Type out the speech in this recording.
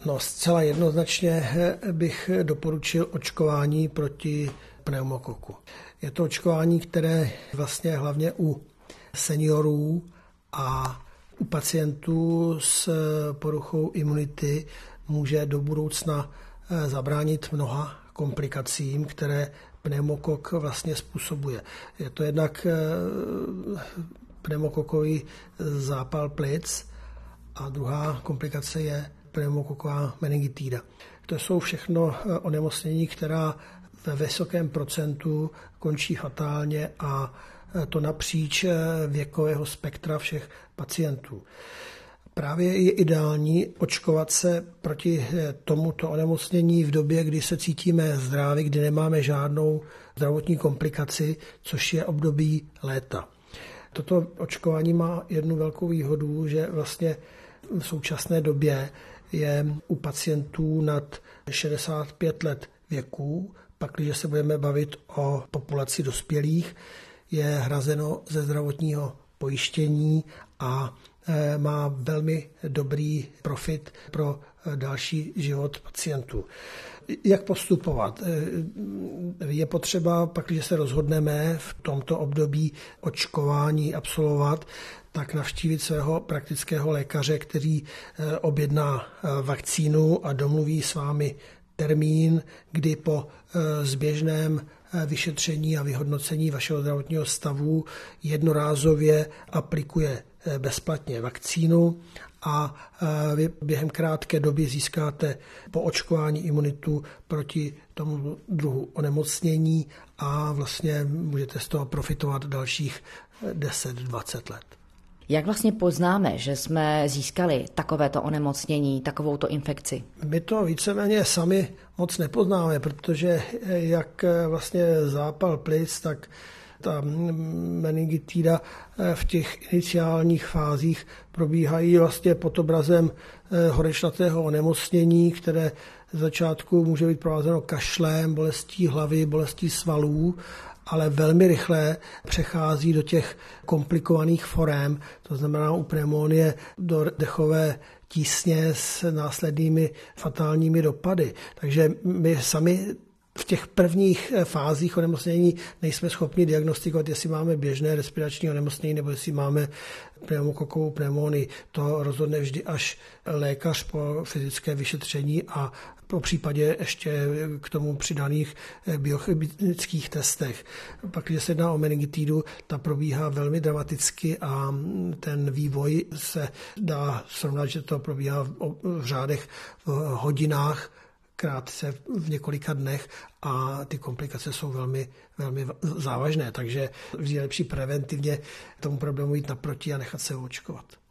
No, zcela jednoznačně bych doporučil očkování proti pneumokoku. Je to očkování, které vlastně hlavně u seniorů a u pacientů s poruchou imunity může do budoucna zabránit mnoha komplikacím, které pneumokok vlastně způsobuje. Je to jednak pneumokokový zápal plic a druhá komplikace je pneumokoková meningitída. To jsou všechno onemocnění, která ve vysokém procentu končí fatálně a to napříč věkového spektra všech pacientů. Právě je ideální očkovat se proti tomuto onemocnění v době, kdy se cítíme zdraví, kdy nemáme žádnou zdravotní komplikaci, což je období léta. Toto očkování má jednu velkou výhodu, že vlastně v současné době je u pacientů nad 65 let věku, pak když se budeme bavit o populaci dospělých, je hrazeno ze zdravotního pojištění a má velmi dobrý profit pro další život pacientů. Jak postupovat? Je potřeba, pak když se rozhodneme v tomto období očkování absolvovat, tak navštívit svého praktického lékaře, který objedná vakcínu a domluví s vámi termín, kdy po zběžném vyšetření a vyhodnocení vašeho zdravotního stavu jednorázově aplikuje bezplatně vakcínu a vy během krátké doby získáte po očkování imunitu proti tomu druhu onemocnění a vlastně můžete z toho profitovat dalších 10-20 let. Jak vlastně poznáme, že jsme získali takovéto onemocnění, takovouto infekci? My to víceméně sami moc nepoznáme, protože jak vlastně zápal plic, tak ta meningitída v těch iniciálních fázích probíhají vlastně pod obrazem horečnatého onemocnění, které z začátku může být provázeno kašlem, bolestí hlavy, bolestí svalů, ale velmi rychle přechází do těch komplikovaných forem, to znamená u pneumonie do dechové tísně s následnými fatálními dopady. Takže my sami v těch prvních fázích onemocnění nejsme schopni diagnostikovat, jestli máme běžné respirační onemocnění nebo jestli máme pneumokokovou pneumonii. To rozhodne vždy až lékař po fyzické vyšetření a po případě ještě k tomu přidaných biochemických testech. Pak, když se jedná o meningitidu, ta probíhá velmi dramaticky a ten vývoj se dá srovnat, že to probíhá v řádech v hodinách, krátce v několika dnech a ty komplikace jsou velmi, velmi závažné, takže je lepší preventivně tomu problému jít naproti a nechat se očkovat.